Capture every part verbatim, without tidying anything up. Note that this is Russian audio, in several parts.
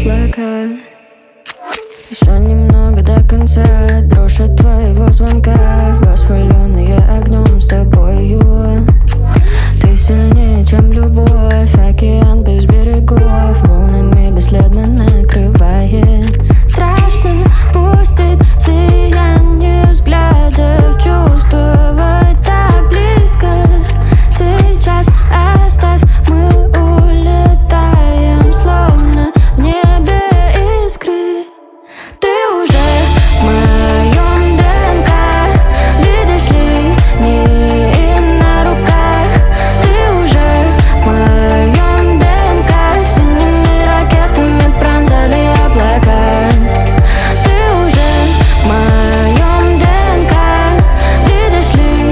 облака. Еще немного до конца, дрожь от твоего звонка, воспаленные огнем с тобою. Ты сильнее, чем любовь, океан без берегов, волнами бесследно накрывает. Страшно пустить сияние взглядов, чувствовать так близко. Сейчас оставь, мы улетаем, словно в небе искры. Ты уже в моем ДНК, видишь ли, не на руках. Ты уже в моем ДНК, синими ракетами пронзали облака. Ты уже в моем ДНК, видишь ли,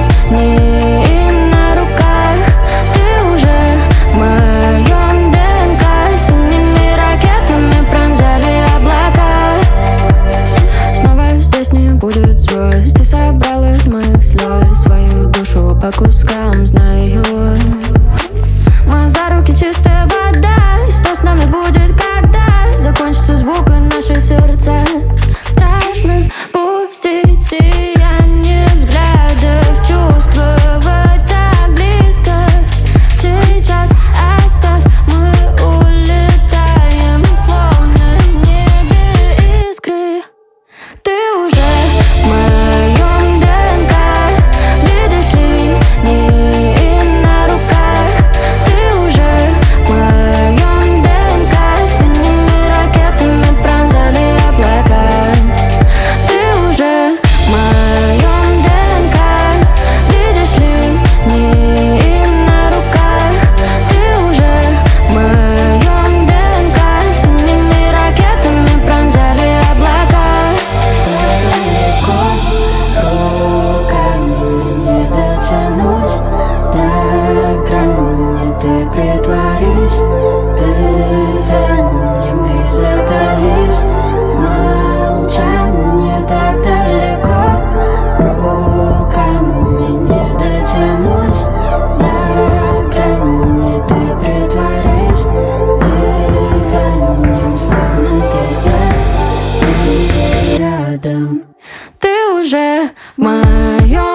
не на руках. Ты уже в моем ДНК, синими ракетами пронзали облака. Снова здесь не будет звезд. Ты собрал из моих слез свою душу по кускам, знаю. Мы за руки чистая вода. Что с нами будет, когда закончится звук и наши сердца? Страшно пустить сияние взглядов, чувствовать так близко. Сейчас оставь, мы улетаем, словно в небе искры. Ты уже в моем ДНК, видишь ли, не на руках. Ты уже в моем ДНК, синими ракетами пронзали облака. Ты уже в моем ДНК, видишь ли, не на руках. Ты уже в моем ДНК, синими ракетами пронзали облака. Руками не дотянусь до грани, ты притворись дыханием и затаись в молчании так далеко. Руками не дотянусь до грани, ты притворись дыханием, словно ты здесь, ты рядом. Ты уже в моем